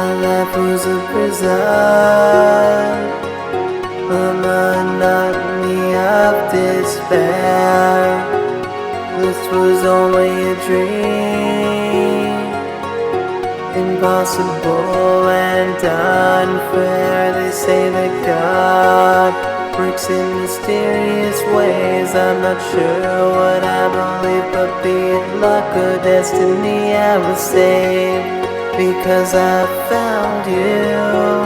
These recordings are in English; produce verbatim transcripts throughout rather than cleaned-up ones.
My life was a prison, a monotony of despair. This was only a dream, impossible and unfair. They say that God works in mysterious ways. I'm not sure what I believe, but be it luck or destiny, I was saved because I found you,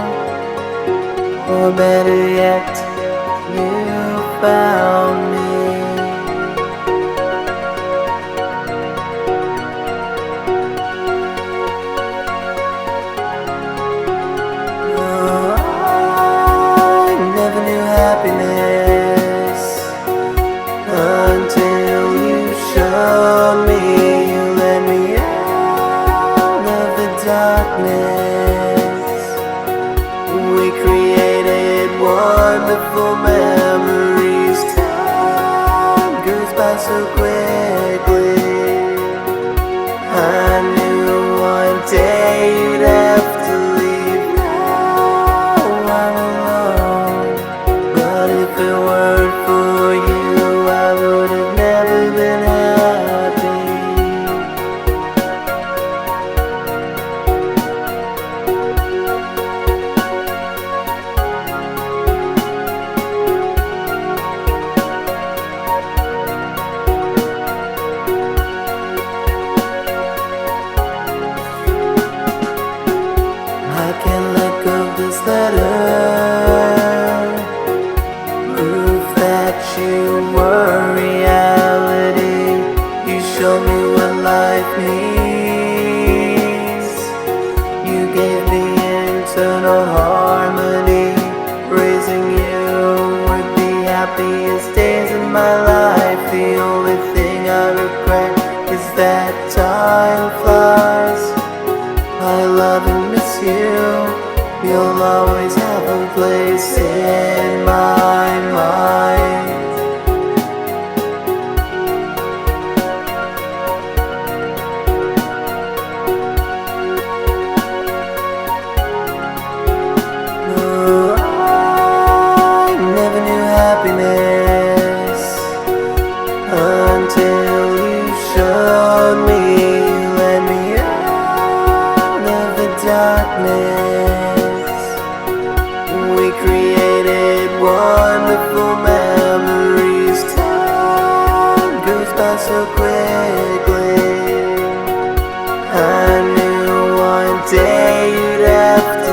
or better yet, you found me. Oh, I never knew happiness until you showed me. You let me out of the darkness. We created wonderful memories. Time goes by so quickly. I knew one day you'd have to leave. Now I'm alone, but if it weren't for you, I would have never been happy. I can't let go of this letter, proof that you were reality. You showed me what life means. You gave me internal harmony. Raising you were the happiest days of my life. The only thing I regret is that time flies. I love and miss you. You'll always have a place in my mind. Oh, I never knew happiness until you showed me. You let me out of the darkness. We created wonderful memories. Time goes by so quickly. I knew one day you'd have to